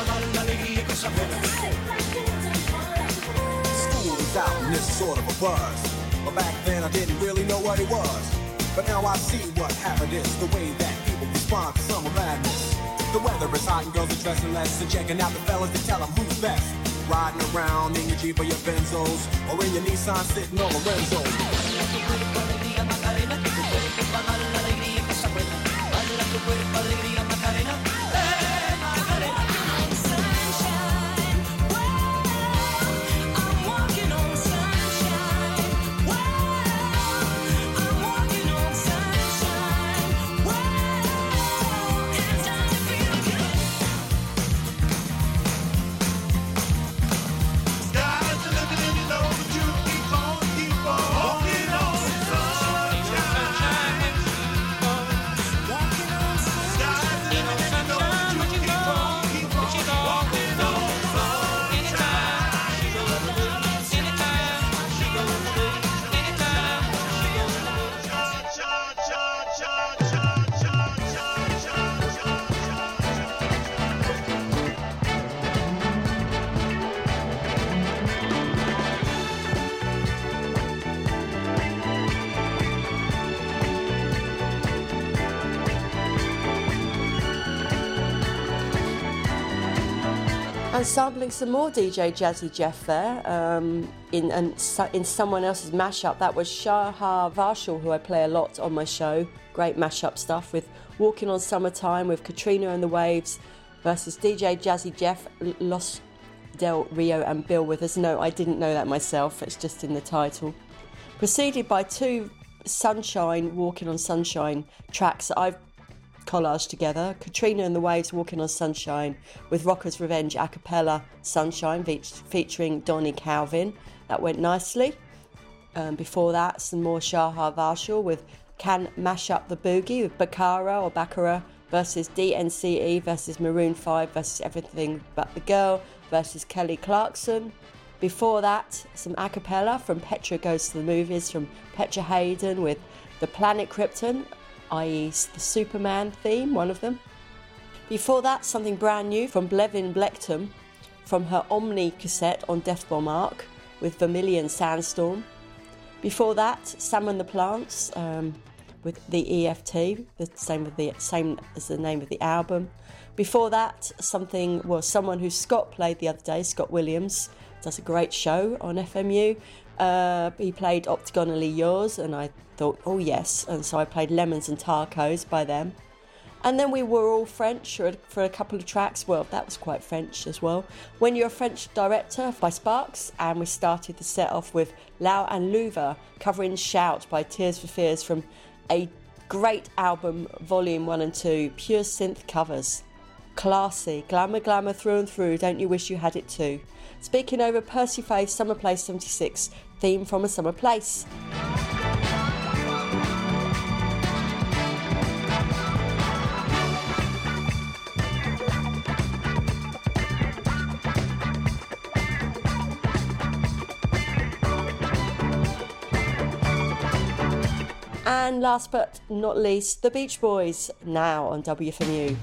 L'alegria, cosa buona. School is out and it's sort of a buzz, but back then I didn't really know what it was. But now I see what happened is the way that people respond to summer madness. The weather is hot and girls are dressing less, and checking out the fellas to tell them who's best. Riding around in your Jeep or your Benzos, or in your Nissan sitting on Lorenzo. And sampling some more DJ Jazzy Jeff there in someone else's mashup. That was Shahar Varshal, who I play a lot on my show. Great mashup stuff with Walking on Summertime with Katrina and the Waves versus DJ Jazzy Jeff, Los Del Rio and Bill Withers. No, I didn't know that myself. It's just in the title. Preceded by two Sunshine, Walking on Sunshine tracks that I've collage together. Katrina and the Waves, Walking on Sunshine with Rocker's Revenge a cappella Sunshine featuring Donny Calvin. That went nicely. Before that, some more Shahar Varshal with Can Mash Up the Boogie with Baccara versus DNCE versus Maroon 5 versus Everything But the Girl versus Kelly Clarkson. Before that, some a cappella from Petra Goes to the Movies from Petra Hayden with The Planet Krypton, i.e. the Superman theme, one of them. Before that, something brand new from Blevin Blechtom from her Omni cassette on Death Bomb Arc with Vermilion Sandstorm. Before that, Sam and the Plants with the EFT, the same as the name of the album. Before that, someone who Scott played the other day, Scott Williams, does a great show on FMU. He played Octagonally Yours, and I thought, oh yes, and so I played Lemons and Tacos by them. And then we were all French for a couple of tracks. Well, that was quite French as well. When You're a French Director by Sparks, and we started the set off with Lau and Louva covering Shout by Tears for Fears from a great album, Volume 1 and 2, pure synth covers. Classy, glamour through and through, don't you wish you had it too? Speaking over Percy Faith, Summer Place 76, theme from A Summer Place. And last but not least, the Beach Boys, now on WFMU.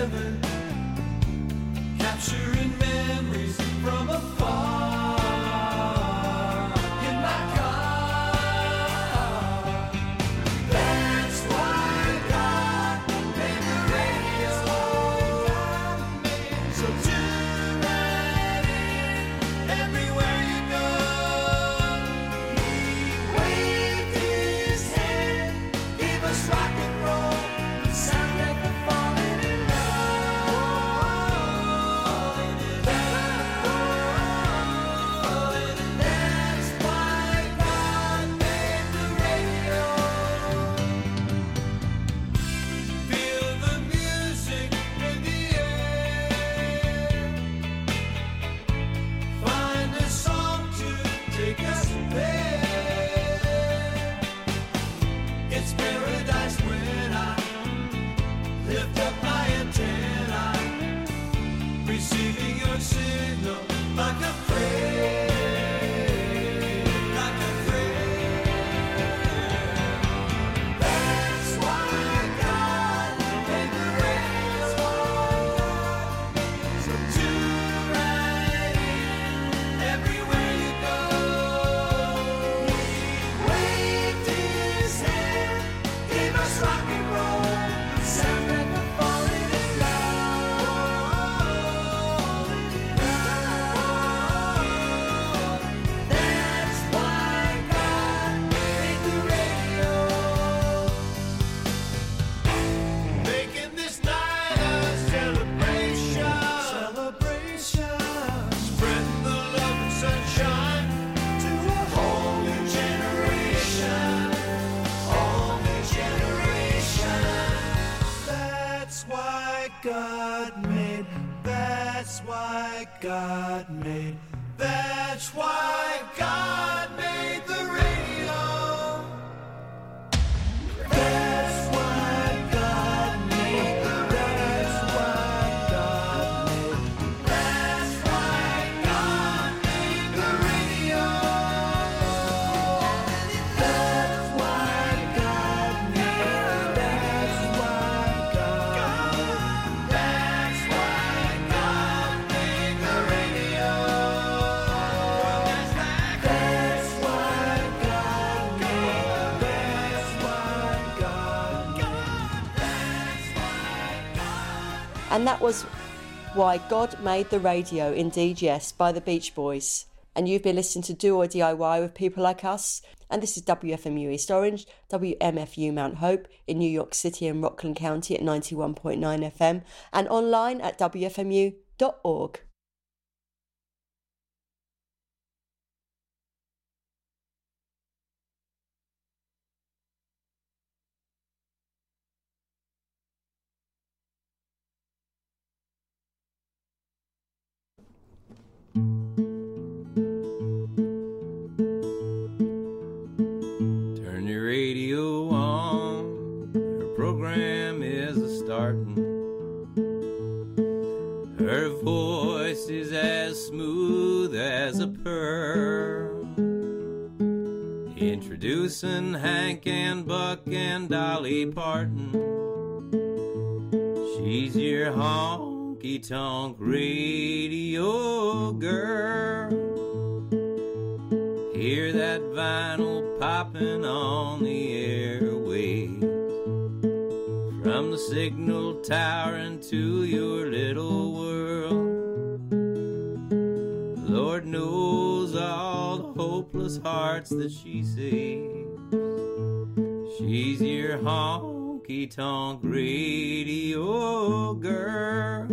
Capturing memories from afar. God made, that's why God made, that's why God made the radio. That's why God made, that's why God made, that's why God made the radio. That's why God made, that's why God made, that's why God made the radio. That's why God made, that's why God made, that's why God. And that was Why God Made the Radio, indeed yes, by the Beach Boys. And you've been listening to Do or DIY with people like us. And this is WFMU East Orange, WMFU Mount Hope in New York City and Rockland County at 91.9 FM and online at WFMU.org. Turn your radio on, her program is a-startin'. Her voice is as smooth as a pearl, introducing Hank and Buck and Dolly Parton. She's your honky-tonk radio girl. Hear that vinyl popping on the airwaves, from the signal tower into your little world. Lord knows all the hopeless hearts that she saves. She's your honky-tonk radio girl.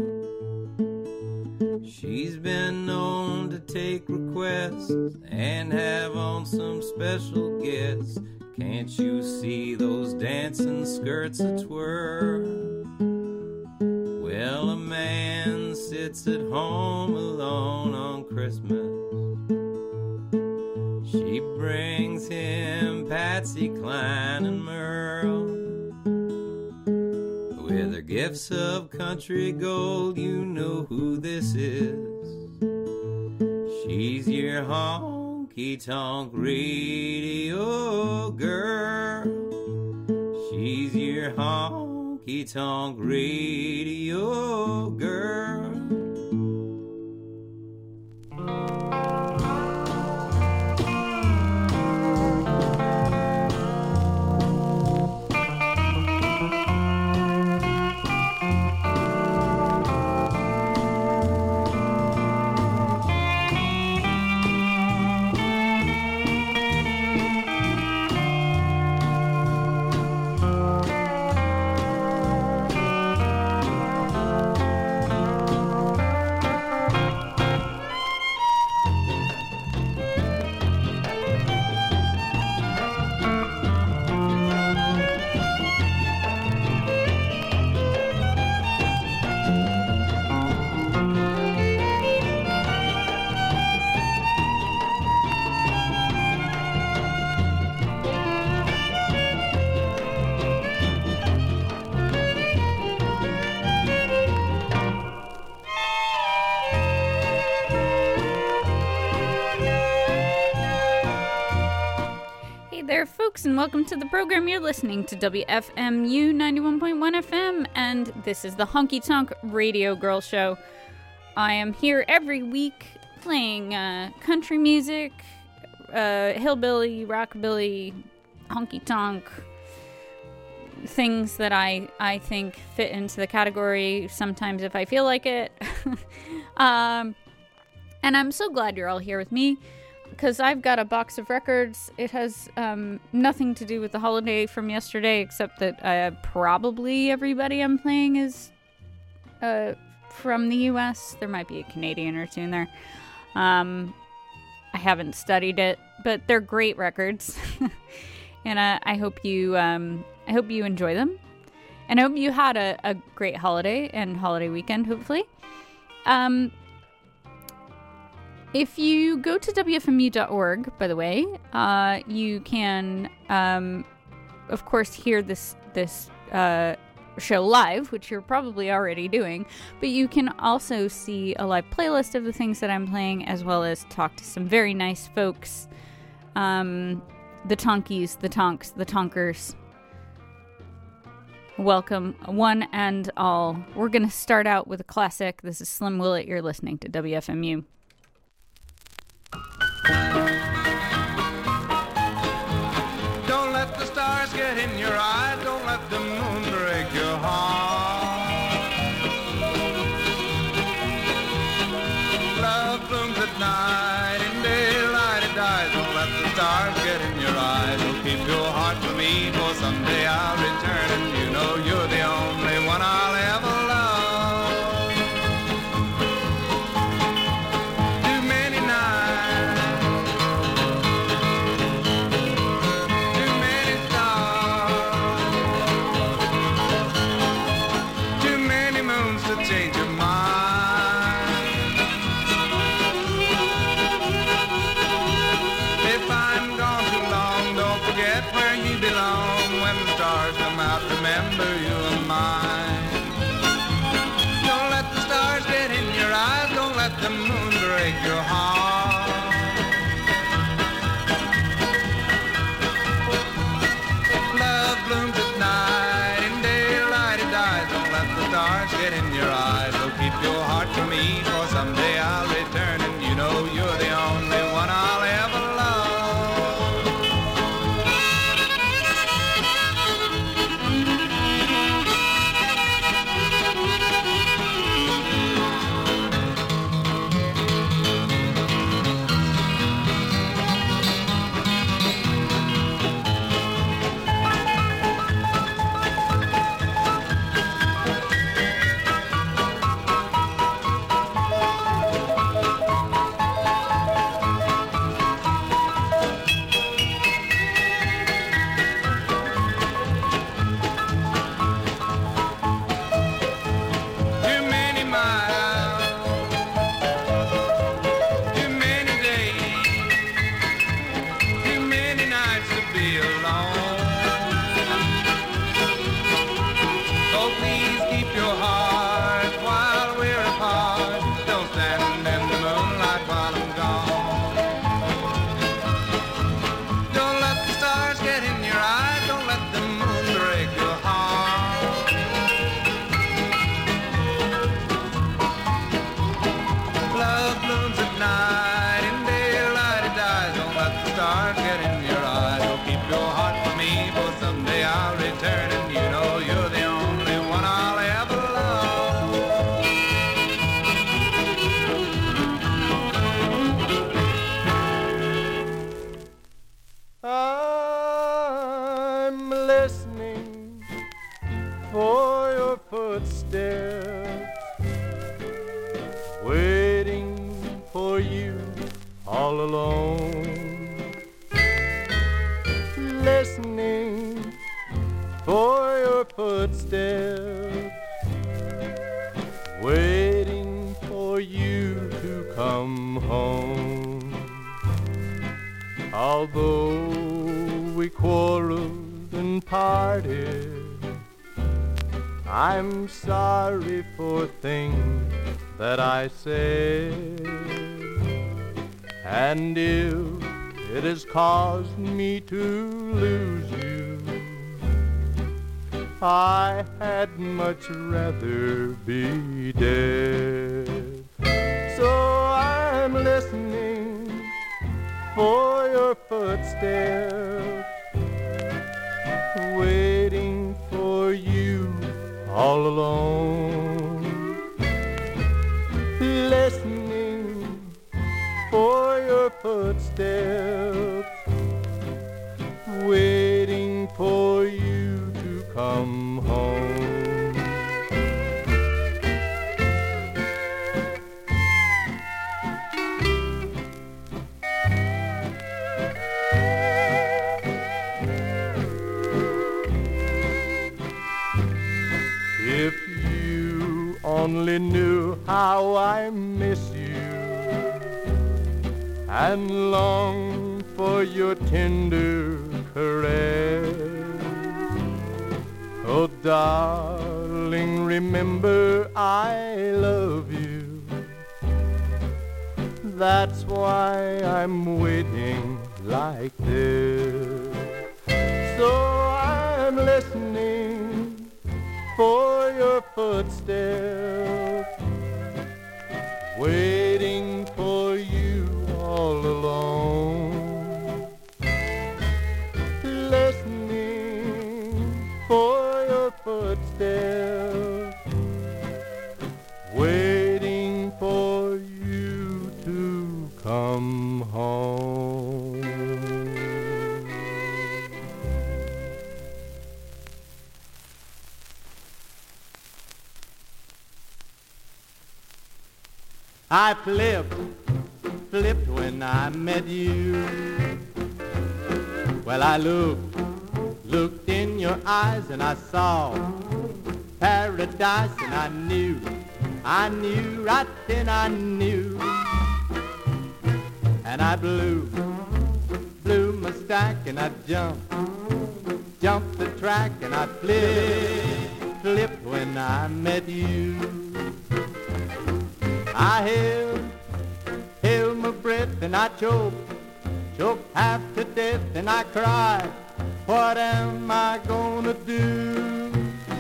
She's been known to take requests and have on some special guests. Can't you see those dancing skirts a-twirl? Well, a man sits at home alone on Christmas. She brings him Patsy Cline and Merle. With her gifts of country gold, you know who this is. She's your honky-tonk radio girl. She's your honky-tonk radio girl. folks, and welcome to the program. You're listening to WFMU 91.1 FM, and this is the Honky Tonk Radio Girl Show. I am here every week playing country music, hillbilly, rockabilly, honky tonk, things that I think fit into the category sometimes if I feel like it. And I'm so glad you're all here with me, because I've got a box of records. It has nothing to do with the holiday from yesterday, except that probably everybody I'm playing is from the US. There might be a Canadian or two in there. I haven't studied it, but they're great records. And I hope you enjoy them. And I hope you had a great holiday and holiday weekend, hopefully. If you go to WFMU.org, by the way, you can, of course, hear this show live, which you're probably already doing, but you can also see a live playlist of the things that I'm playing, as well as talk to some very nice folks, the Tonkies, the Tonks, the Tonkers. Welcome, one and all. We're going to start out with a classic. This is Slim Willett. You're listening to WFMU. Don't let the stars get in your eyes. Don't let the moon break your heart. Love blooms at night, in daylight it dies. Don't let the stars get in your eyes. Oh, keep your heart for me, for someday I'll return, and you know you're the only one I'll ever love. Too many nights, too many stars, too many moons to change your mind. If I'm gone too long, don't forget where you belong. When the stars come out, remember you are mine. Don't let the stars get in your eyes. Don't let the moon break your heart. Love blooms at night, in daylight it dies. Don't let the stars get in your eyes. Oh, keep your heart for me, for someday I'll return, and you know you're the only one I'll ever love. Too many miles, too many days, too many nights to be alone. Oh, please keep your heart while we're apart. Don't stand in the moonlight while I'm gone. Don't let the stars get in your eyes. Don't let the moon break your heart. Love blooms at night, in daylight it dies. Don't let the stars get in your eyes. Oh, keep your heart for me, for someday I'll return, and you know you're the only one I'll ever love. I'm listening for your footsteps, waiting for you all alone. Listening for your footsteps, waiting for you to come home. Although we quarreled and parted, I'm sorry for things that I said. And if it has caused me to lose you, I had much rather be dead. So I'm listening for your footsteps, waiting for you all alone. Listening for your footsteps, waiting for you to come home. only knew how I miss you and long for your tender caress. Oh, darling, remember I love you. That's why I'm waiting like this. So I'm listening for your footsteps, waiting for you all alone, listening for your footsteps, waiting for you to come home. I flipped when I met you. Well, I looked in your eyes and I saw paradise, and I knew right then I knew. And I blew my stack and I jumped the track, and I flipped when I met you. I held my breath and I choked half to death, and I cried, what am I gonna do?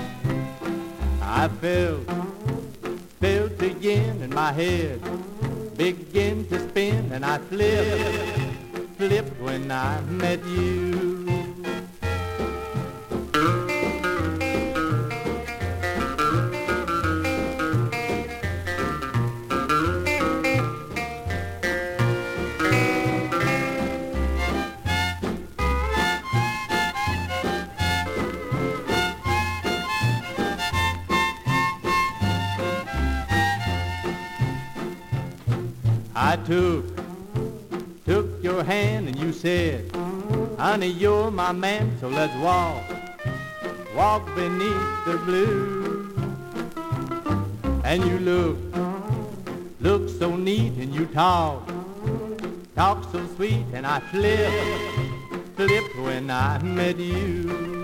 I felt again and my head began to spin, and I flipped when I met you. I took your hand and you said, honey, you're my man, so let's walk beneath the blue. And you look so neat, and you talk so sweet, and I flipped when I met you.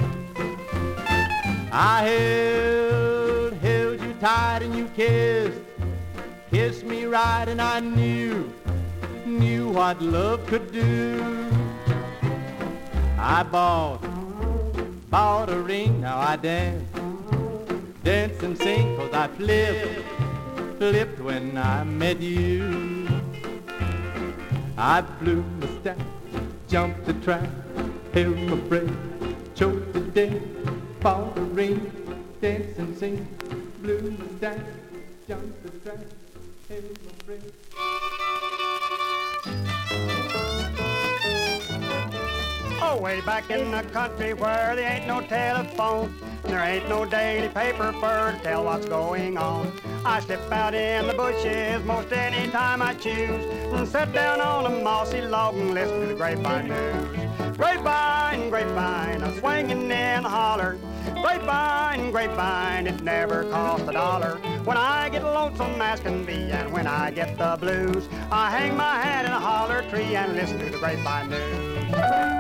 I held you tight and you kissed me right, and I knew what love could do. I bought a ring, now I dance and sing, 'cause I flipped when I met you. I blew my stack, jumped the track, held my breath, choked to death, bought a ring, dance and sing, blew my stack, jumped the track, held my breath. Oh, way back in the country where there ain't no telephone, there ain't no daily paper for to tell what's going on. I step out in the bushes most any time I choose and sit down on a mossy log and listen to the grapevine news. Grapevine, grapevine, a swinging in a holler. Grapevine, grapevine, it never costs $1. When I get lonesome as can be, and when I get the blues, I hang my hat in a holler tree and listen to the grapevine news.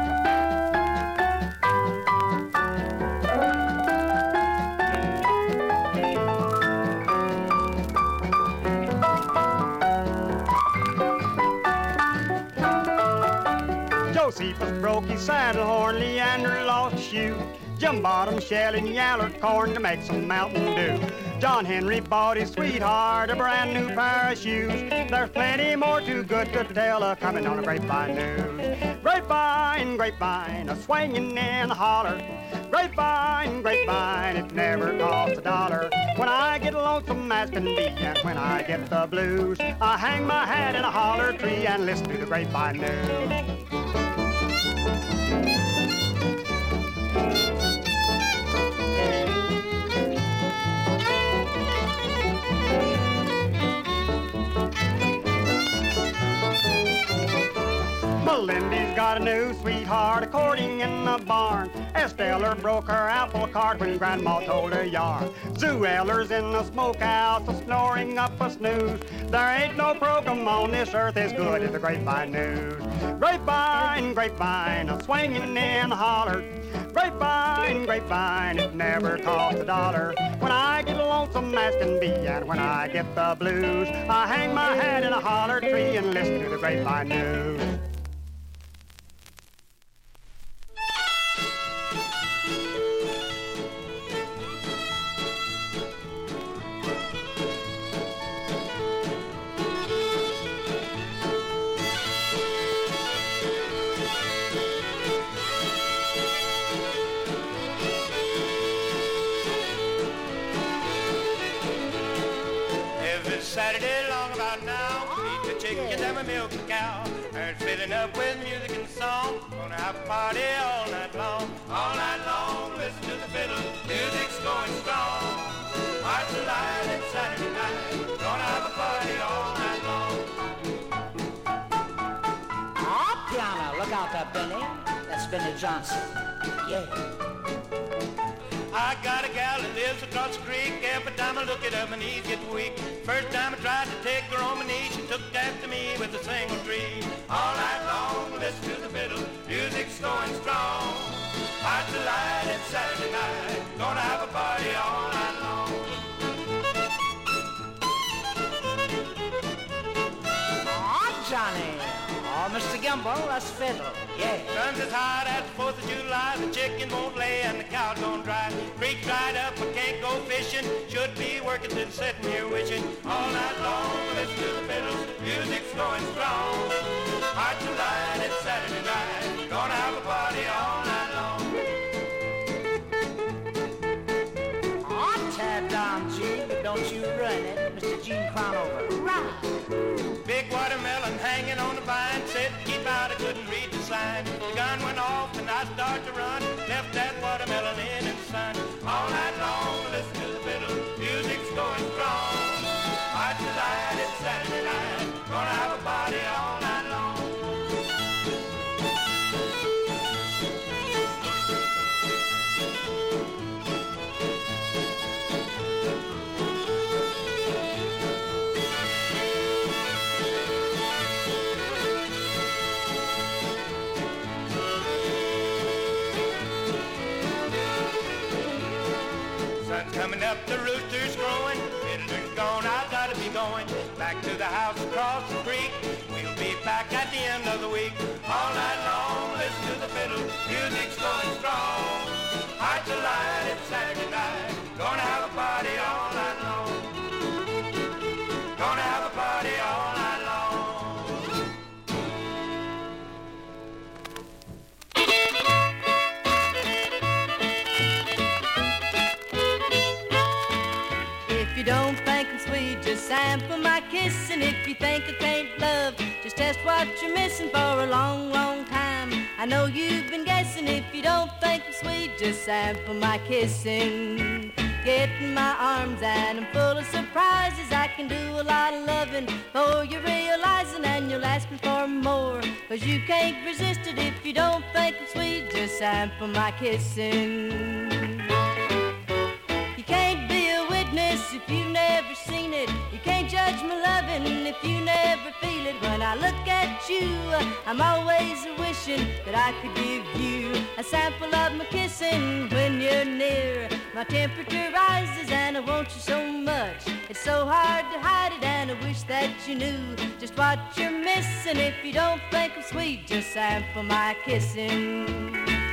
Josephus broke his saddle horn, Leander lost a shoe. Jim Bottom shelled and yellered corn to make some Mountain Dew. John Henry bought his sweetheart a brand new pair of shoes. There's plenty more too good to tell coming on the grapevine news. Grapevine, grapevine, a swinging in the holler. Grapevine, grapevine, it never costs $1. When I get lonesome as can be, and when I get the blues, I hang my hat in a holler tree and listen to the grapevine news. Melinda's got a new sweetheart a courting in the the barn. Estelle broke her apple cart when Grandma told her yarn. Zoo Eller's in the smokehouse, snoring up a snooze. There ain't no program on this earth as good as the grapevine news. Grapevine, grapevine, swinging in the holler. Grapevine, grapevine, it never costs $1. When I get lonesome as can be, and when I get the blues, I hang my hat in a holler tree and listen to the grapevine news. Saturday long about now, feed the chickens and we milk the cow. Herds filling up with music and song. Gonna have a party all night long. All night long, listen to the fiddle. Music's going strong. Hearts alive, it's Saturday night. Gonna have a party all night long. Oh, piano, look out there, Benny. That's Benny Johnson. Yeah. I got a gal that lives across the creek. Every time I look at her, my knees get weak. First time I tried to take her on my knee, she took after me with a single tree. All night long, listen to the fiddle, music's going strong. Hearts alight, it's Saturday night, gonna have a party all night long. Oh, Johnny. Oh, Mr. Gimble, that's fiddle. Yeah. Sun's as hot as the 4th of July, the chicken won't lay and the cow don't dry. Creek dried up, I can't go fishing, should be working till sitting here wishing. All night long, listen to the fiddles, music's going strong. Hearts alight, it's Saturday night, gonna have a party all night long. Oh, tab down, Gene, but don't you run it. Mr. Gene Crownover. Right. Big watermelon hanging on the vine, said to keep out, I couldn't read the sign. The gun went off and I started to run, left that watermelon in the sun. All night long, listen to the fiddle, music's going strong. Hearts alight, it's Saturday night, gonna have a party all night long. Coming up, the rooster's crowing, fiddler's gone, I gotta be going back to the house across the creek. We'll be back at the end of the week. All night long, listen to the fiddle, music's going strong. Hearts alight, it's Saturday night, gonna have a party all night long. Gonna have a party all night long. If you don't think I'm sweet, just sample my kiss. And if you think I can't love, just test what you're missing for a long, long time. I know you've been guessing. If you don't think I'm sweet, just sample my kissing. Get in my arms and I'm full of surprises. I can do a lot of loving before you're realizing, and you'll ask me for more, 'cause you can't resist it. If you don't think I'm sweet, just sample my kissing. You can't be a witness if you've never seen it. You can't judge my loving if you never feel it. When I look at you, I'm always wishing that I could give you a sample of my kissing. When you're near, my temperature rises and I want you so much. It's so hard to hide it, and I wish that you knew just what you're missing. If you don't think I'm sweet, just sample my kissing.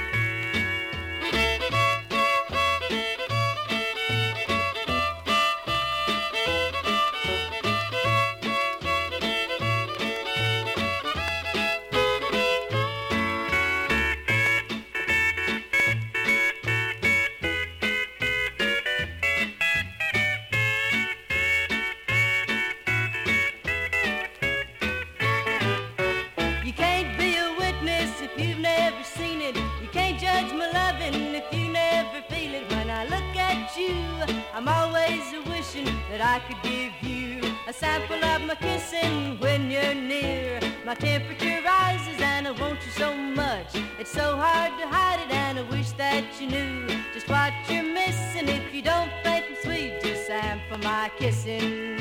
I'm always wishing that I could give you a sample of my kissing. When you're near, my temperature rises and I want you so much. It's so hard to hide it. mine. I wish that you knew just what you're missing. If you don't think I'm sweet, just sample my kissing.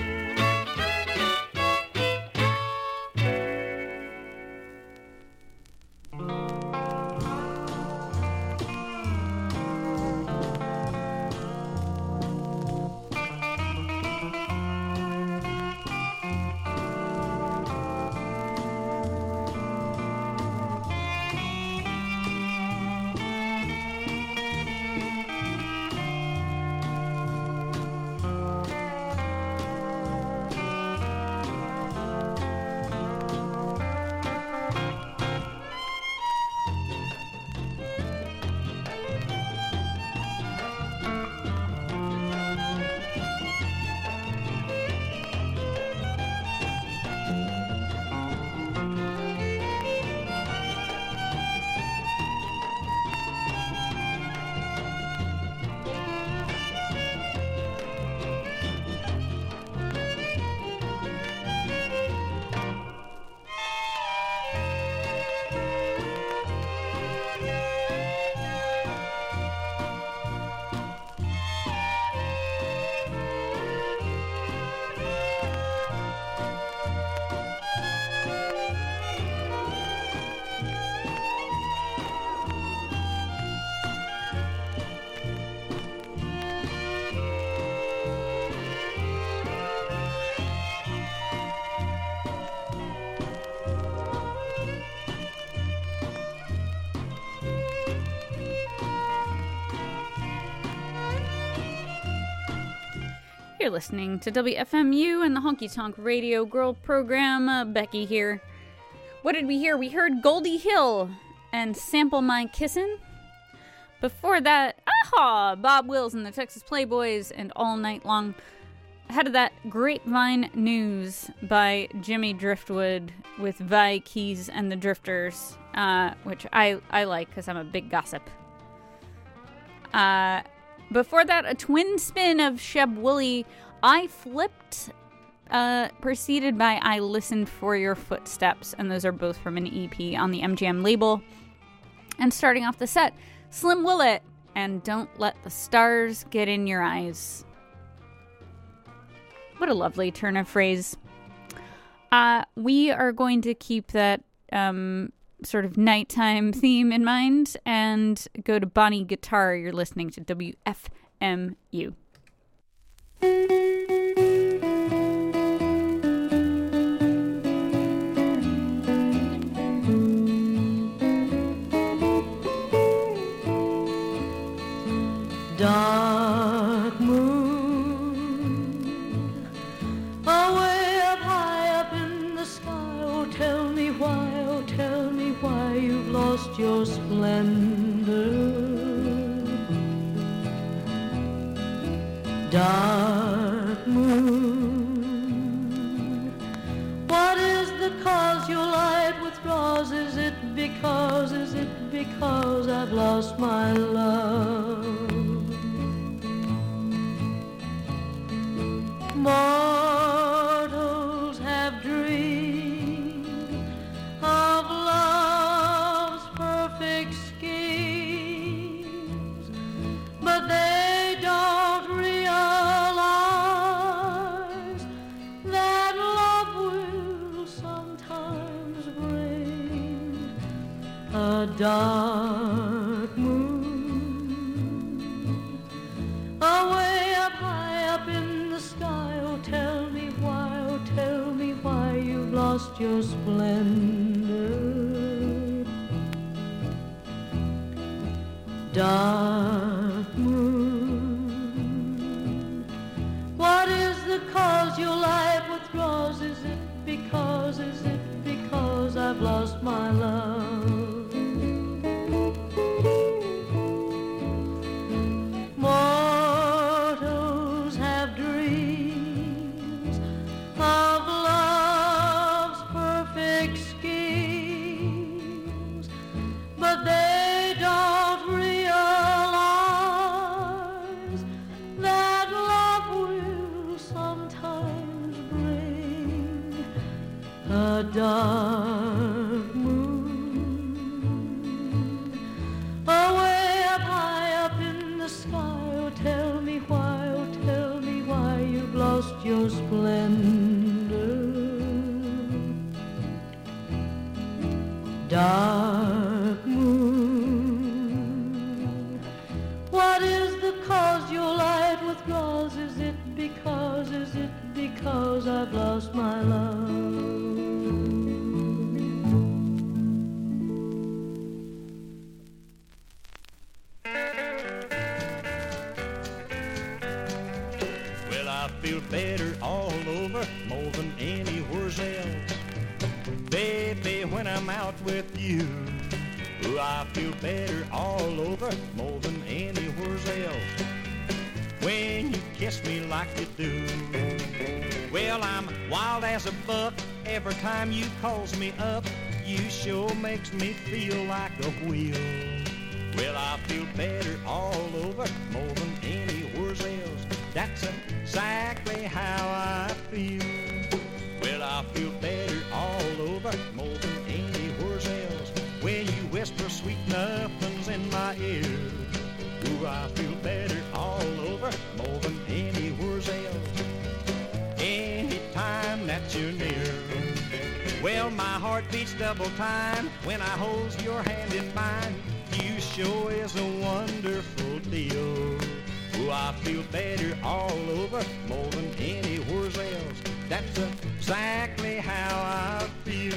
You're listening to WFMU and the Honky Tonk Radio Girl program. Becky here. What did we hear? We heard Goldie Hill and Sample My Kissin'. Before that, Bob Wills and the Texas Playboys and All Night Long. Ahead of that, Grapevine News by Jimmy Driftwood with Vi Keys and the Drifters, which I like because I'm a big gossip. Before that, a twin spin of Sheb Woolley, I Flipped, preceded by I Listened for Your Footsteps, and those are both from an EP on the MGM label. And starting off the set, Slim Willett and Don't Let the Stars Get in Your Eyes. What a lovely turn of phrase. We are going to keep that sort of nighttime theme in mind and go to Bonnie Guitar. You're listening to WFMU. Dark moon, away up high up in the sky. Oh, tell me why you've lost your splendor. Dark moon, what is the cause your light withdraws? Is it because I've lost my love? Mortals have dreamed of love's perfect schemes, but they don't realize that love will sometimes bring a dark moon. Away up high up in the sky, oh tell me why you've lost your splendor. Dark moon, what is the cause your light withdraws? Is it because I've lost my love? Mortals have dreams of love's perfect schemes, but they don't realize that love will sometimes splendor. Dark moon, what is the cause your light withdraws? Is it because I've lost my love? Well, I feel better all over, more than anywhere else. Baby, when I'm out with you, ooh, I feel better all over, more than anywhere else. When you kiss me like you do, well, I'm wild as a buck. Every time you calls me up, you sure makes me feel like a wheel. Well, I feel better all over, more than anywhere else. That's exactly how I feel. Well, I feel better all over, more than anywhere else. When you whisper sweet nothings in my ear, ooh, I feel better all over, more than anywhere else. Anytime that you're near, well, my heart beats double time when I hold your hand in mine. You sure is a wonderful deal. Ooh, I feel better all over, more than anywhere else. That's exactly how I feel.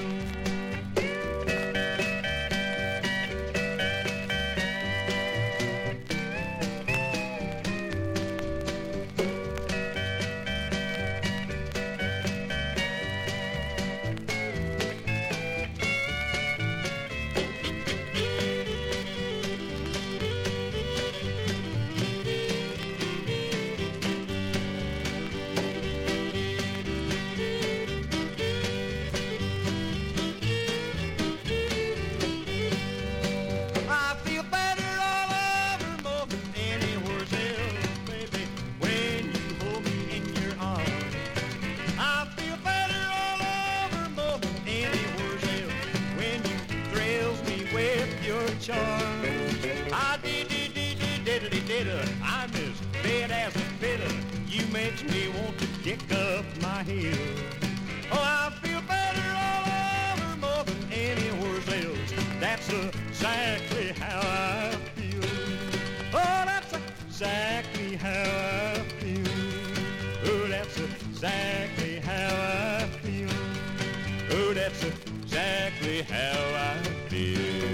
I'm as bad as a fiddle. You makes me want to kick up my heels. Oh, I feel better all over, more than anywhere else. That's exactly how I feel. Oh, that's exactly how I feel. Oh, that's exactly how I feel. Oh, that's exactly how I feel.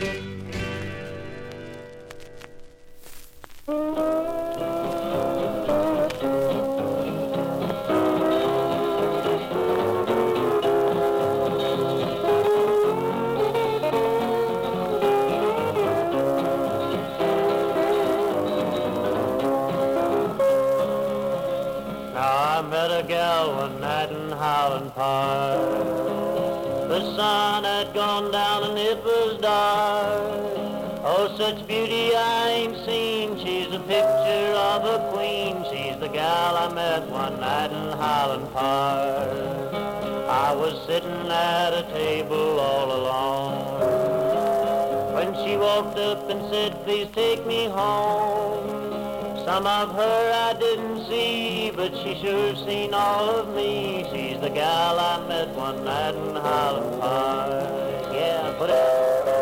I met a gal one night in Highland Park. The sun had gone down and it was dark. Oh, such beauty I ain't seen. She's a picture of a queen. She's the gal I met one night in Highland Park. I was sitting at a table all alone when she walked up and said, please take me home. Some of her I didn't see, but she sure seen all of me. She's the gal I met one night in Highland Park. Yeah, put it.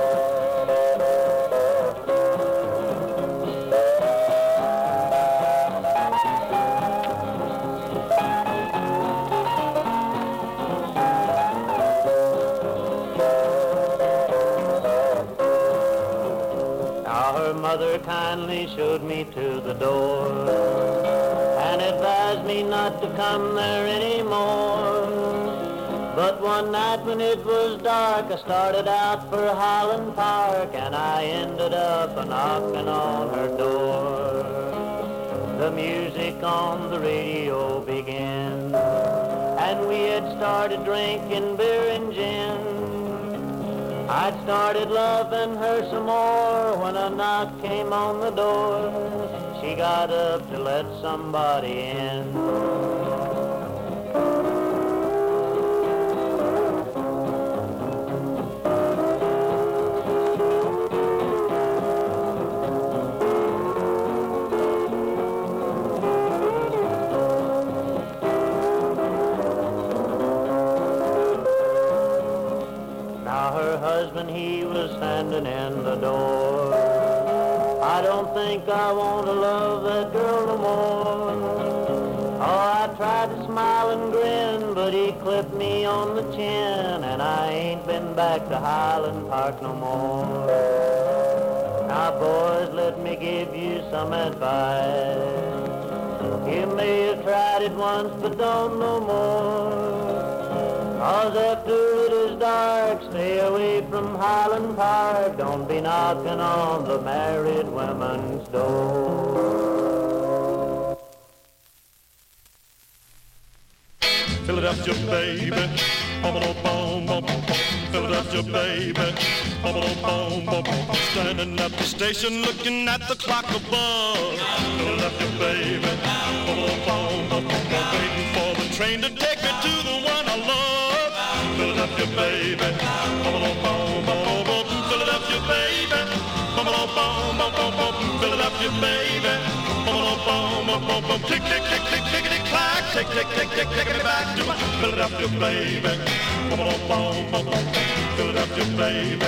Mother kindly showed me to the door and advised me not to come there anymore. But one night when it was dark, I started out for Highland Park and I ended up knocking on her door. The music on the radio began and we had started drinking beer and gin. I'd started loving her some more when a knock came on the door. She got up to let somebody in. when he was standing in the door. I don't think I want to love that girl no more. Oh, I tried to smile and grin, but he clipped me on the chin, and I ain't been back to Highland Park no more. Now, boys, let me give you some advice. You may have tried it once, but don't no more. 'Cause after it is dark, stay away from Highland Park. Don't be knocking on the married women's door. Philadelphia, baby. Philadelphia, baby. Standing at the station looking at the clock above. Philadelphia, baby. Waiting for the train to take me to the one I love. Philadelphia, baby. Philadelphia, baby. Philadelphia, baby. Tick, tick, tick, tick, tickety, clack. Tick, tick, tick, tick, tickety, back to my Philadelphia, baby. Philadelphia, baby.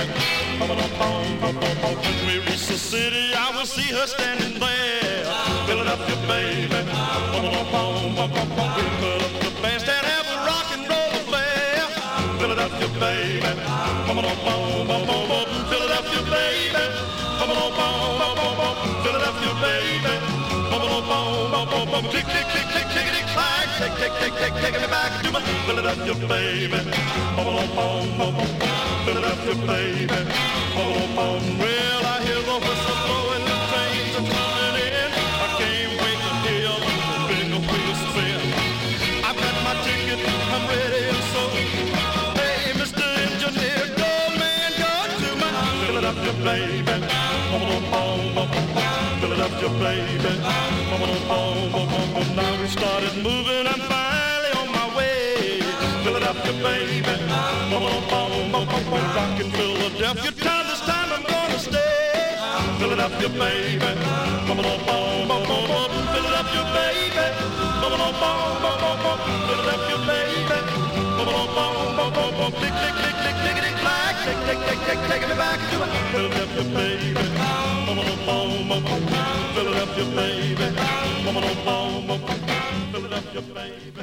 When we reach the city, I will see her standing there. Philadelphia, baby. We'll put up the bandstand, have a rock and roll affair. Philadelphia, baby. Philadelphia, baby. Philadelphia, baby. Click, click, click, click, clickety, clack. Tick, tick, tick, tick, taking me back to my Philadelphia, baby. Philadelphia, baby. Well, I hear the whistle blowing, the trains are coming in. I can't wait to hear the big wheel spin. I've got my ticket, I'm ready and so. Hey, Mr. Engineer, go man, go to my Philadelphia, baby. Philadelphia, baby. Now we started moving, I'm finally on my way. Philadelphia, baby. Rockin' Philadelphia town, this time I'm gonna stay. Philadelphia, baby. Philadelphia, baby. Philadelphia, baby. Click, click, click, click, clickety, clack. Tick, tick, tick, tick, taking me back to my Philadelphia, baby. Philadelphia, baby. Philadelphia, baby.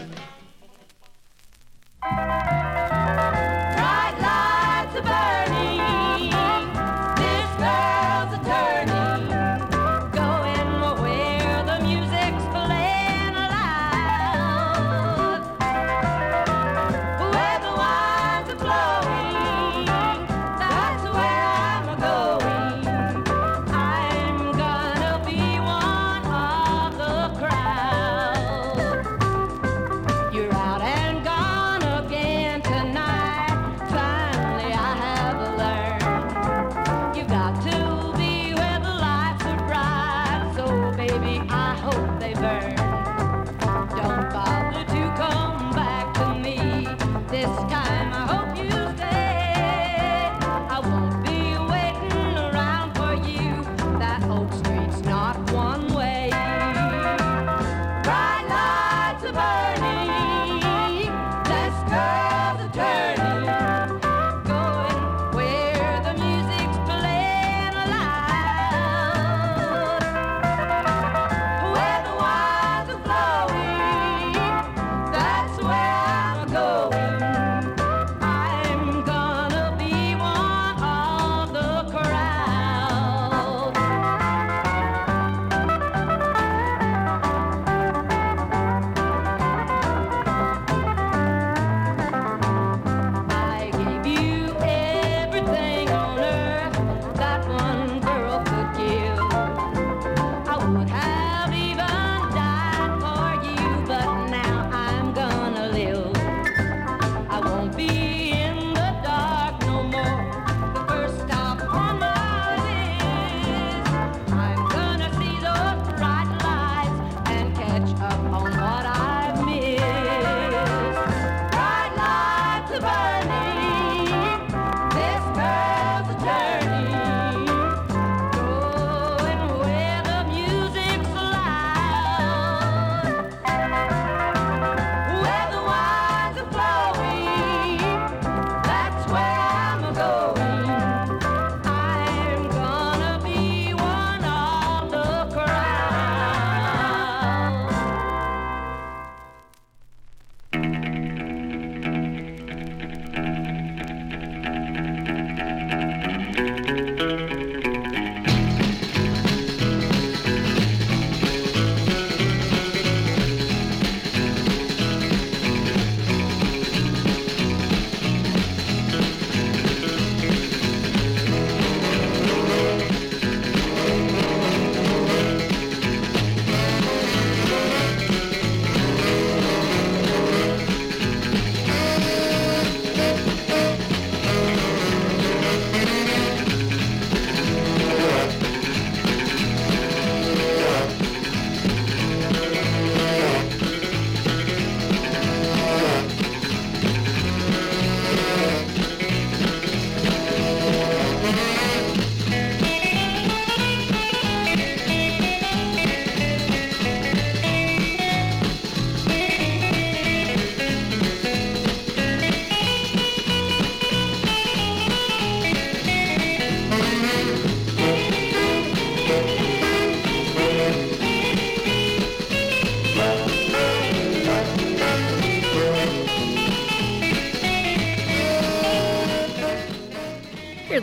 Bright lights are burning, this girl's a turning, going where the music's playing loud, where the wines are flowing, that's where I'm going. I'm gonna be one of the crowd. You're out and gone again tonight. Finally, I have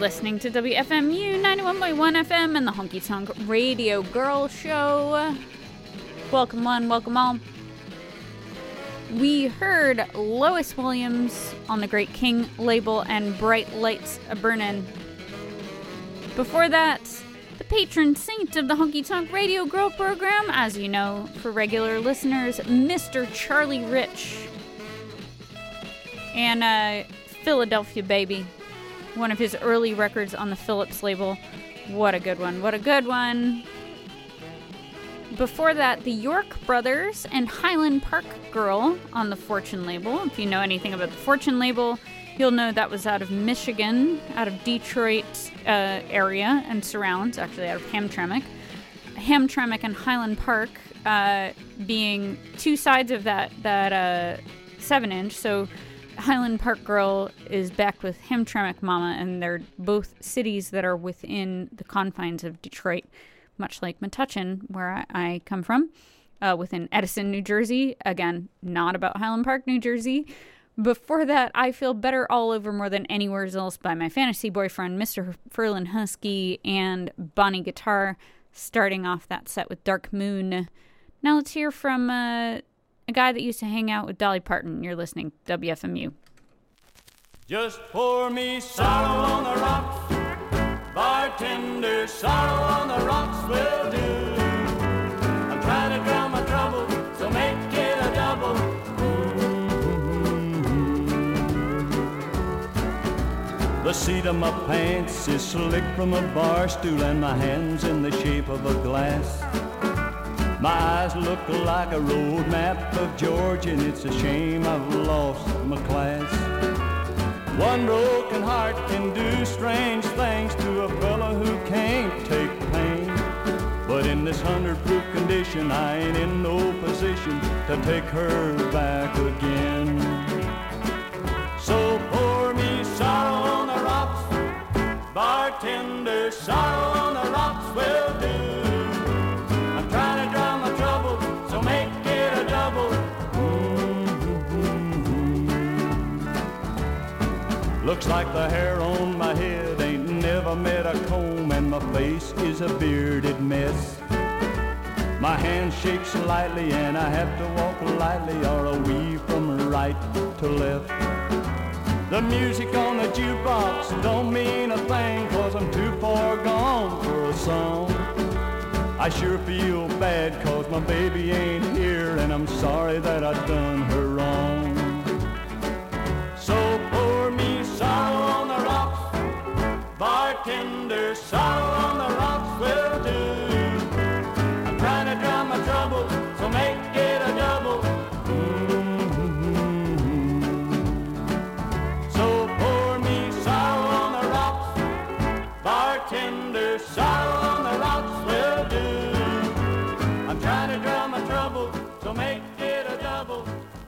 listening to WFMU 91.1 FM and the Honky Tonk Radio Girl Show. Welcome one, welcome all. We heard Lois Williams on the Great King label and Bright Lights A Burnin'. Before that, the patron saint of the Honky Tonk Radio Girl program, as you know, for regular listeners, Mr. Charlie Rich. And Philadelphia Baby, one of his early records on the Philips label. What a good one, what a good one. Before that, the York Brothers and Highland Park Girl on the Fortune label. If you know anything about the Fortune label, you'll know that was out of Michigan, out of Detroit area and surrounds, actually out of Hamtramck. Hamtramck and Highland Park being two sides of that 7-inch. So Highland Park Girl is backed with Hamtramck Mama, and they're both cities that are within the confines of Detroit, much like Metuchen, where I come from, within Edison, New Jersey. Again, not about Highland Park, New Jersey. Before that, I Feel Better All Over More Than Anywhere Else by my fantasy boyfriend, Mr. Ferlin Husky, and Bonnie Guitar, starting off that set with Dark Moon. Now let's hear from a guy that used to hang out with Dolly Parton. You're listening to WFMU. Just pour me sorrow on the rocks, bartender, sorrow on the rocks will do. I'm trying to drown my trouble, so make it a double. The seat of my pants is slick from a bar stool, and my hands in the shape of a glass. My eyes look like a road map of Georgia, and it's a shame I've lost my class. One broken heart can do strange things to a fella who can't take pain. But in this 100-proof condition, I ain't in no position to take her back again. So pour me sorrow on the rocks, bartender, sorrow on the rocks will do. I'm trying to drown my trouble, so make it a double. Looks like the hair on my head ain't never met a comb, and my face is a bearded mess. My hand shakes slightly, and I have to walk lightly, or I'll weave from right to left. The music on the jukebox don't mean a thing, 'cause I'm too far gone for a song. I sure feel bad 'cause my baby ain't here, and I'm sorry that I done her wrong. So pour me sorrow on the rocks, bartender, sorrow on the rocks will do. I'm trying to drown my trouble, so make it a double. So pour me sorrow on the rocks, bartender, sorrow on the rocks will do. I'm trying to drown my trouble, so make it a double.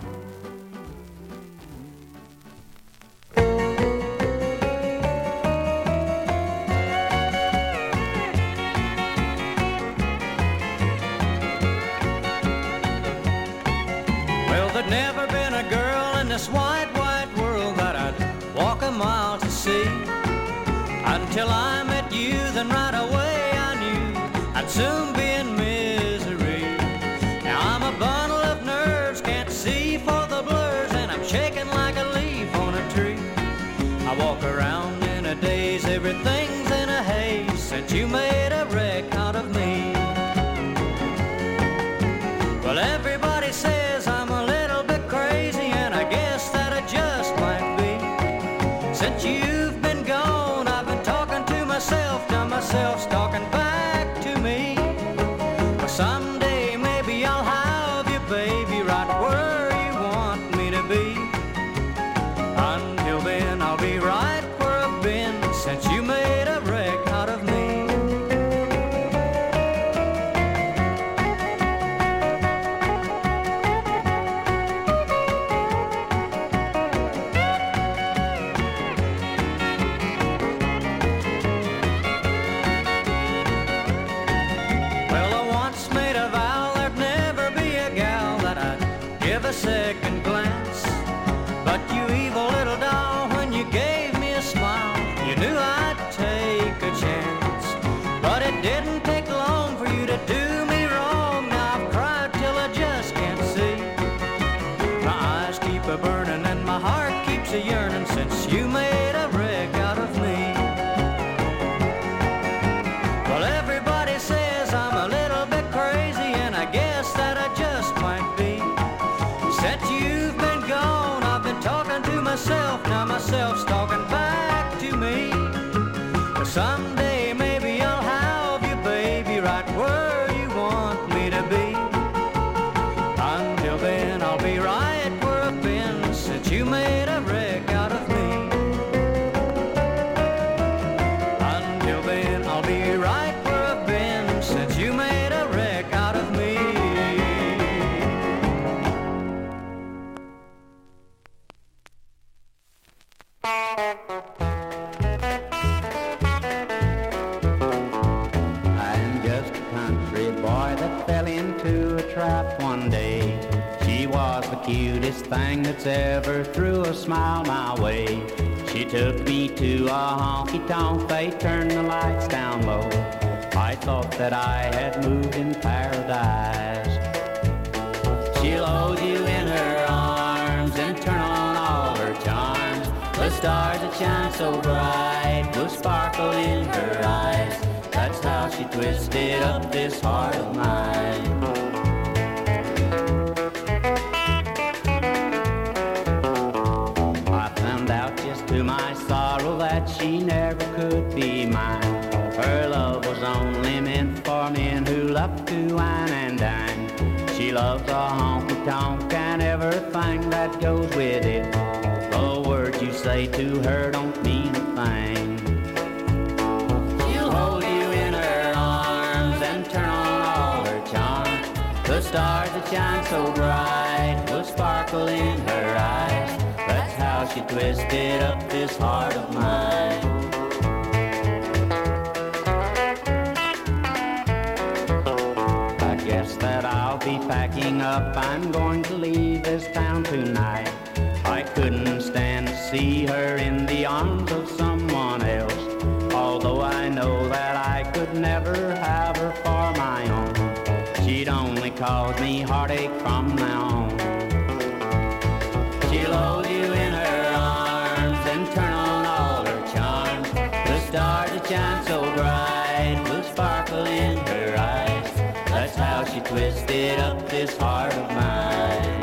Well, there'd never been a girl in this wide, wide world that I'd walk a mile to see. Until I met you, then right away I knew I'd soon be in misery. Now I'm a bundle of nerves, can't see for the blurs, and I'm shaking like a leaf on a tree. I walk around in a daze, everything's in a haze, since you made a wreck out of me. Well, everybody says I'm a little bit crazy, and I guess that I just might be. Since you've been gone, I've been talking to myself, talking back to me. Someday maybe I'll have you, baby, right where you want me to be. Until then I'll be right where I've been, since you made a wreck out of me. Second glance, but you evil little doll, when you gave me a smile, you knew I'd didn't take long for you to do me wrong. Now I've cried till I just can't see. My eyes keep a burning and my heart keeps a yearning since you made a wreck out of me. Well, everybody says I'm a little bit crazy, and I guess that I just might be. Since you've been gone, I've been talking to myself, now myself's talking back to me. Someday maybe I'll have you, baby, right where you want me to be. Until then I'll be right where I've been since you made a wreck out of me. Until then I'll be right where I've been since you made a wreck out of me. Into a trap one day. She was the cutest thing that's ever threw a smile my way. She took me to a honky-tonk, they turned the lights down low. I thought that I had moved in paradise. She'll hold you in her arms and turn on all her charms. The stars that shine so bright will sparkle in her eyes. That's how she twisted up this heart of mine. I found out just to my sorrow that she never could be mine. Her love was only meant for men who love to wine and dine. She loves a honky-tonk and everything that goes with it. The words you say to her don't mean a thing. Turn on all her charms. The stars that shine so bright will sparkle in her eyes. That's how she twisted up this heart of mine. I guess that I'll be packing up. I'm going to leave this town tonight. I couldn't stand to see her in the arms of someone else. Although I know that I could never have her for my own, she'd only cause me heartache from now on. She'll hold you in her arms and turn on all her charms. The stars that shine so bright will sparkle in her eyes. That's how she twisted up this heart of mine.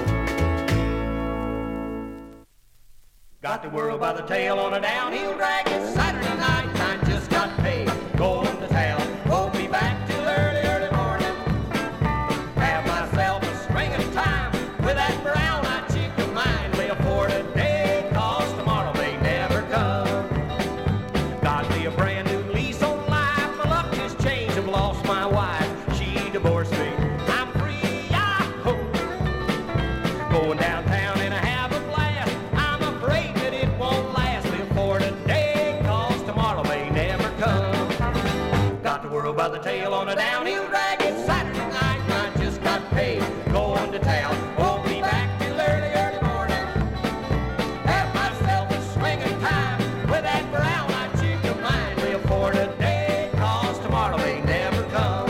Got the world by the tail on a downhill drag. It's Saturday night, I just got paid. Going to town, won't be back till early, early morning. Have myself a string of time with that brown-eyed chick of mine. Lay for today, cause tomorrow may never come. Got me a brand new lease on life. My luck has changed, I've lost my wife. She divorced me, I'm free, yahoo. Going downtown and I have a blast. I'm afraid that it won't last. Live for today, cause tomorrow may never come. Got the world by the tail on a downhill drag. It's Saturday night and I just got paid. Going to town, won't be back till early, early morning. Have myself a swing of time with that brown-eyed chick of mine. Live for today, cause tomorrow may never come.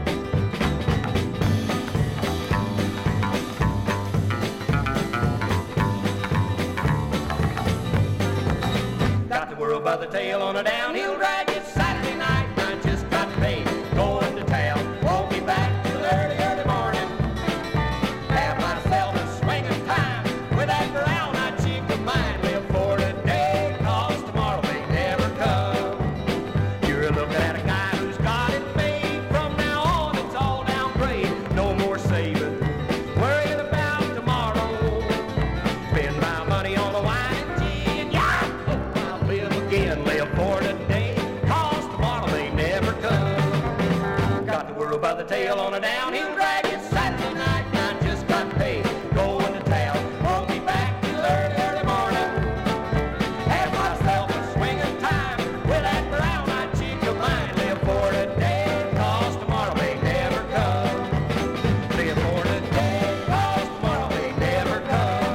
Got the world by the tail on a downhill drag. It's Saturday night and I just got paid. Going to town, won't be back till early, early morning. Have myself a swing of time with that brown-eyed chick of mine. Live for today, cause tomorrow may never come. You're looking at a guy who's got it made. From now on it's all downgrade. No more saving, worrying about tomorrow. Spend my money on the wine and gin. Yeah, I'll live again. Live for today, cause tomorrow may never come. Got the world by the tail on a downhill drag. It's Saturday night and I just got paid. Going to town, won't be back till early, early morning. Have myself a swing of time with that brown-eyed chick of mine. Live for today, cause tomorrow may never come. Live for today, cause tomorrow may never come.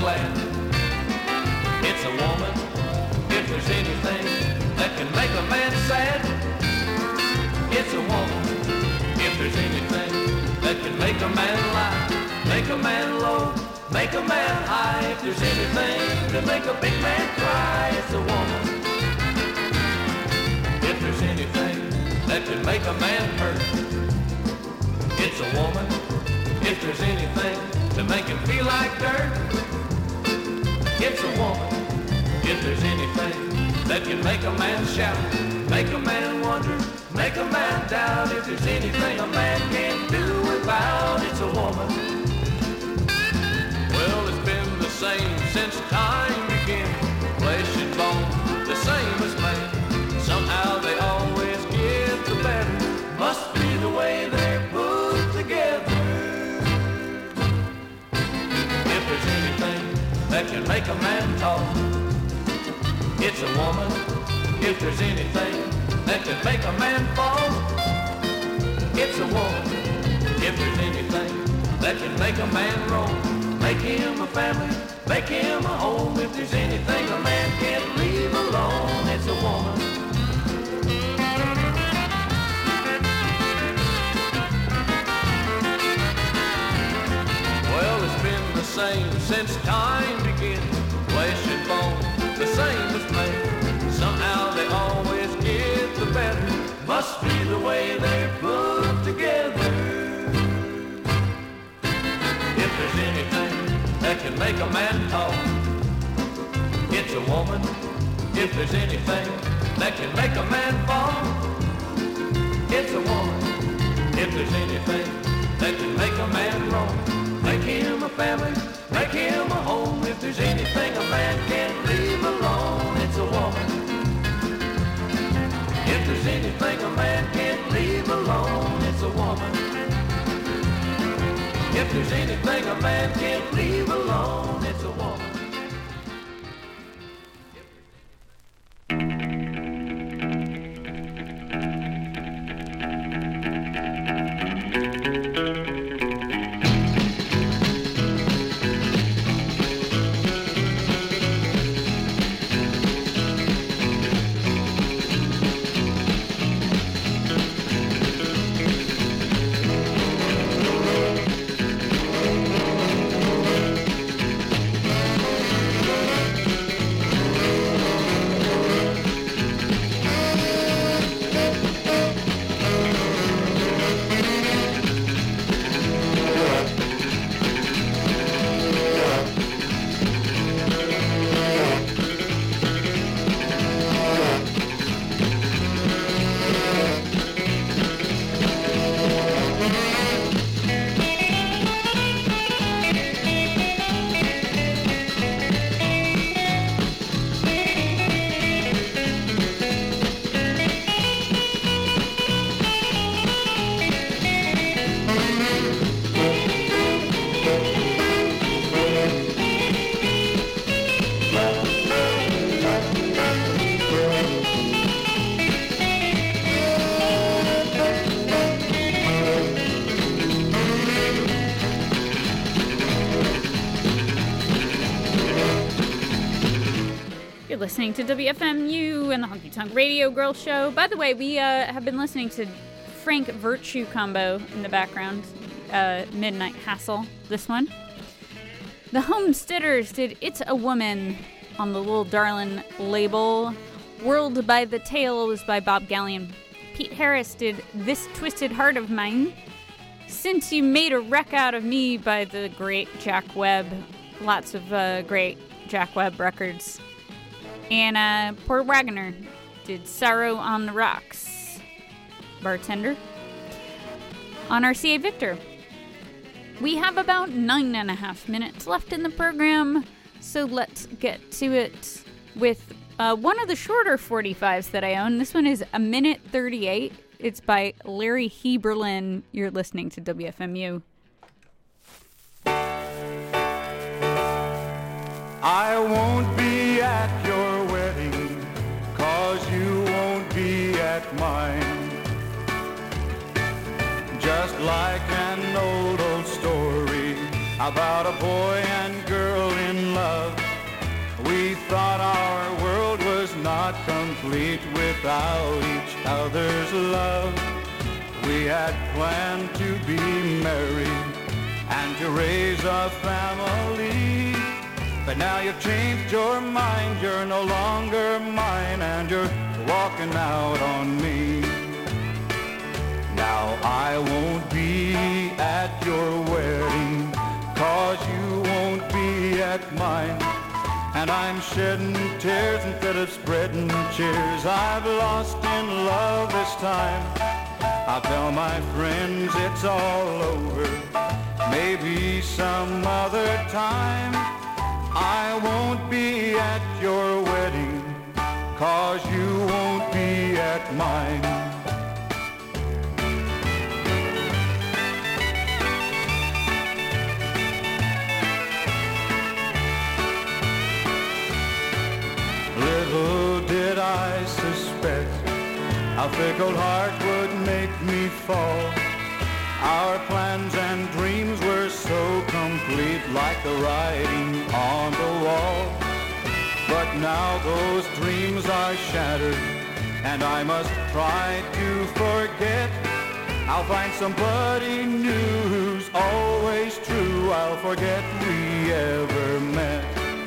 glad. It's a woman, if there's anything that can make a man sad. It's a woman, if there's anything that can make a man lie, make a man low, make a man high. If there's anything to make a big man cry, it's a woman. If there's anything that can make a man hurt, it's a woman. If there's anything to make him feel like dirt, it's a woman. If there's anything that can make a man shout, make a man wonder, make a man doubt. If there's anything a man can't do without, it's a woman. Well, it's been the same since time began. Flesh and bone, the same as man. Somehow they always get the better. Must be the way they're put together. If there's anything that can make a man talk, it's a woman. If there's anything that can make a man fall, it's a woman. If there's anything that can make a man roam, make him a family, make him a home. If there's anything a man can't leave alone, it's a woman. Well, it's been the same since time began. Flesh and bone, the same as man. Somehow they always get the better. Must be the way they're put together. If there's anything that can make a man talk, it's a woman. If there's anything that can make a man fall, it's a woman. If there's anything that can make a man roam, make him a family, make him a home. If there's anything a man can't leave alone, it's a woman. If there's anything a man can't leave alone, it's a woman. If there's anything a man can't leave alone, it's a woman. Listening to WFMU and the Honky Tonk Radio Girl Show. By the way, we have been listening to Frank Virtue Combo in the background. Midnight Hassle, this one. The Homesteaders did It's a Woman on the Little Darlin' label. World by the Tail was by Bob Gallion. Pete Harris did This Twisted Heart of Mine. Since You Made a Wreck Out of Me by the great Jack Webb. Lots of great Jack Webb records. And Port Wagoner did Sorrow on the Rocks. Bartender. On RCA Victor. We have about 9.5 minutes left in the program, so let's get to it with one of the shorter 45s that I own. This one is 1:38. It's by Larry Heberlin. You're listening to WFMU. I won't be at your wedding, 'cause you won't be at mine. Just like an old story about a boy and girl in love. We thought our world was not complete without each other's love. We had planned to be married and to raise a family. But now you've changed your mind, you're no longer mine, and you're walking out on me. Now I won't be at your wedding, 'cause you won't be at mine. And I'm shedding tears instead of spreading cheers. I've lost in love this time. I'll tell my friends it's all over, maybe some other time. I won't be at your wedding, 'cause you won't be at mine. Little did I suspect a fickle heart would make me fall. Our plans and dreams were so complete, like the writing on the wall. But now those dreams are shattered, and I must try to forget. I'll find somebody new who's always true. I'll forget we ever met.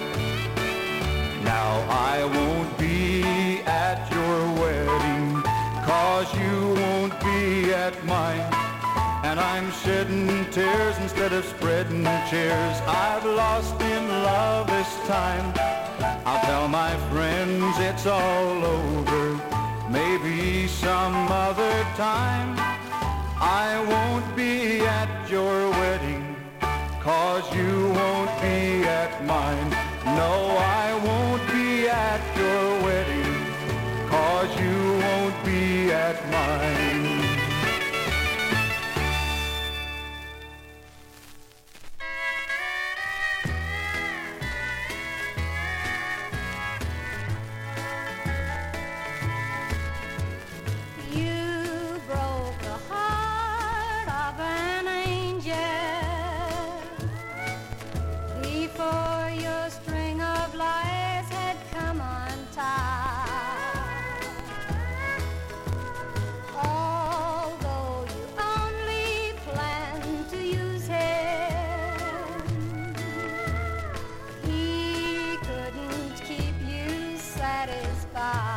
Now I won't be at your wedding, 'cause you won't be at mine. And I'm shedding tears instead of spreading cheers. I've lost in love this time. I'll tell my friends it's all over, maybe some other time. I won't be at your wedding, 'cause you won't be at mine. No, I won't be at your wedding, 'cause you won't be at mine. You broke the heart of an angel before your string of lies had come untied. Although you only planned to use him, he couldn't keep you satisfied.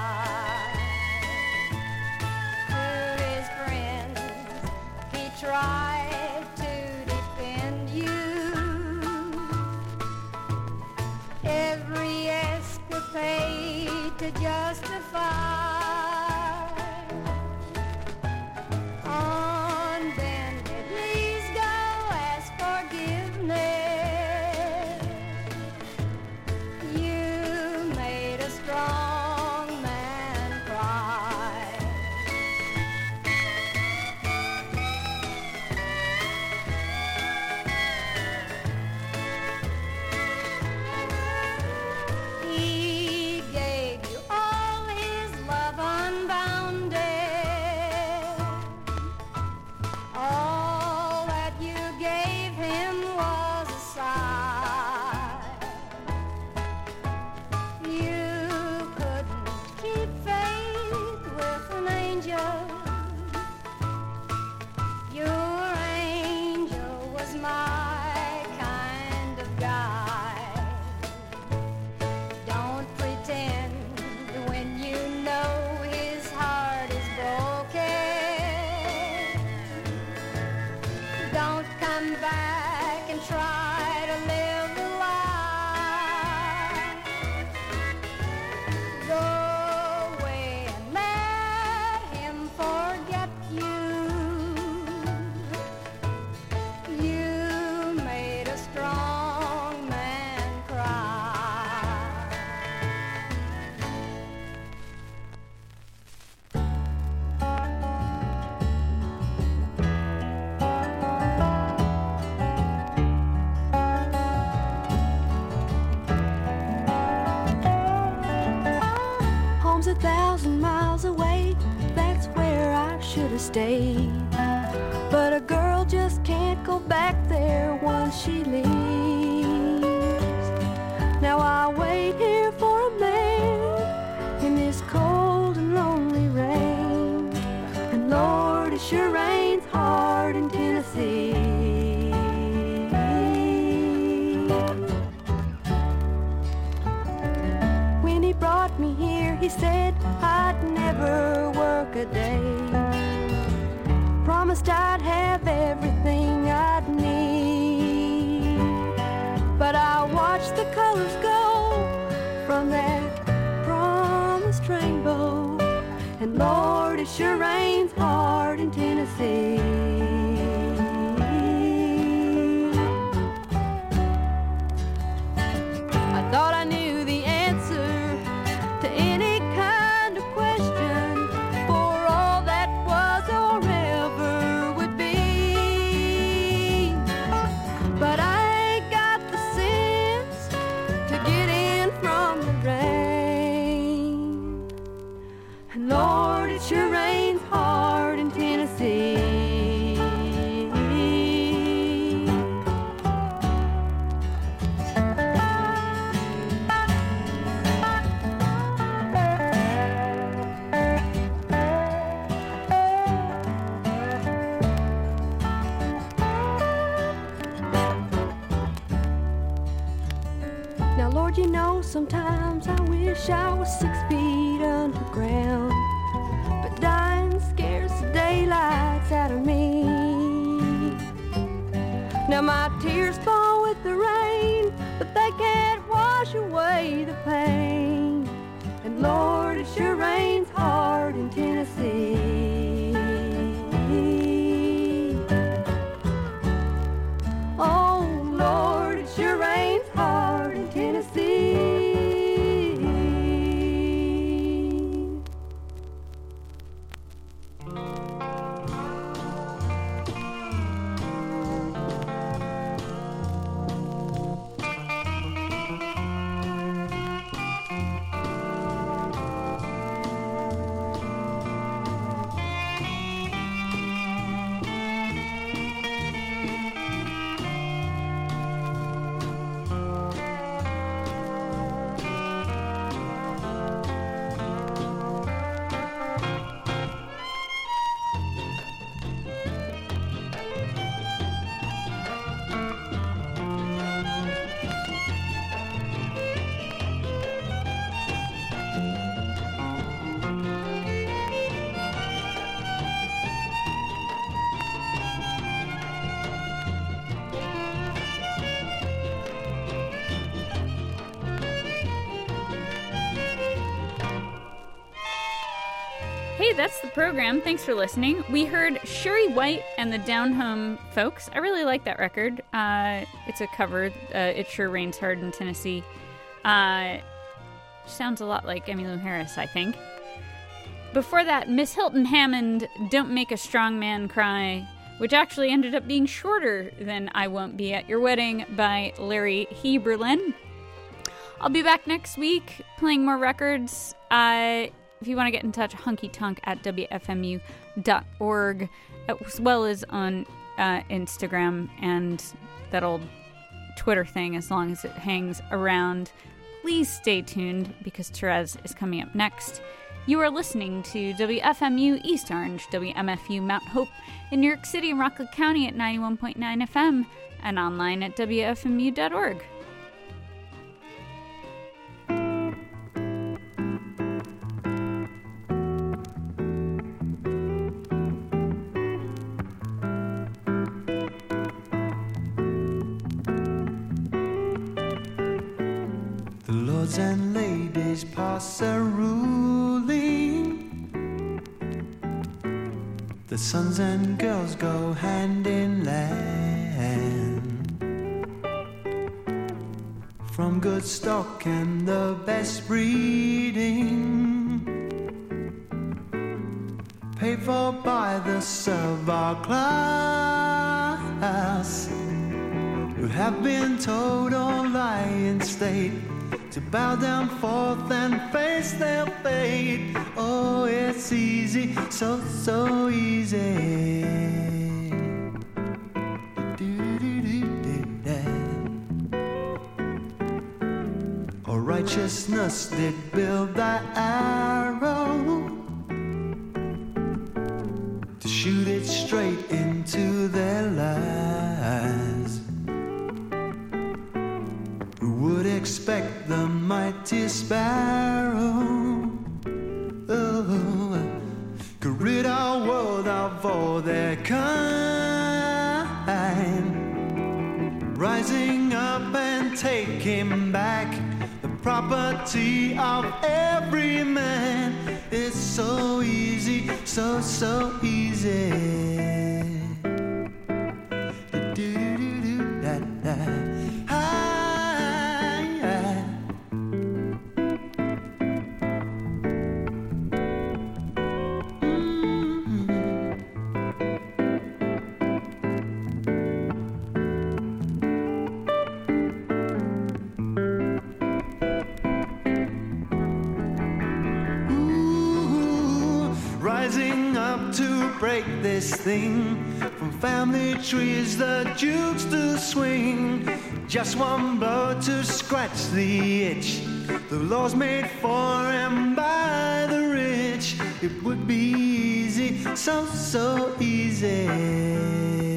Tried to defend you. Every escapade to justify. On bended knees go ask forgiveness. You made a strong man cry. He gave you all his love unbounded. All that you gave him was a sigh. You couldn't keep faith with an angel. Your angel was my kind of guy. Don't pretend when you know his heart is broken. Don't come back and try to live the lie. Go away and let him forget you. You made a strong man cry. Home's 1,000 miles away, that's where I should have stayed. But a girl just can't go back there once she leaves. a day. Promised I'd have everything I'd need, but I watched the colors go from that promised rainbow, and Lord, it sure rains hard in Tennessee. I thought I knew the answer to any kind of question, for all that was or ever would be. But I ain't got the sense to get in from the rain. And Lord, it sure rains hard in Tennessee. Now, Lord, you know, sometimes I wish I was 6 feet underground, but dying scares the daylights out of me. Now, my tears fall with the rain, but they can't wash away the pain. And Lord, it sure rains hard in Tennessee. Oh, Lord, it sure rains hard in Tennessee. Hey, that's the program. Thanks for listening. We heard Sherry White and the Down Home Folks. I really like that record. It's a cover. It Sure Rains Hard in Tennessee. Sounds a lot like Emmylou Harris, I think. Before that, Miss Hilton Hammond, Don't Make a Strong Man Cry, which actually ended up being shorter than I Won't Be at Your Wedding by Larry Heberlin. I'll be back next week playing more records. If you want to get in touch, honkytonk@wfmu.org, as well as on Instagram and that old Twitter thing, as long as it hangs around. Please stay tuned, because Therese is coming up next. You are listening to WFMU East Orange, WMFU Mount Hope in New York City and Rockland County at 91.9 FM, and online at WFMU.org. Lords and ladies pass a ruling. The sons and girls go hand in hand. From good stock and the best breeding, paid for by the servile class, who have been told or lie in state to bow down forth and face their fate. Oh, it's easy, so easy. Oh, righteousness did build that arrow to shoot it straight into their lives. Who would expect the mighty sparrow could for their kind, rising up and taking back the property of every man. It's so easy, so easy. Break this thing from family trees, the jukes to swing. Just one blow to scratch the itch. The law's made for and by the rich. It would be easy, so easy.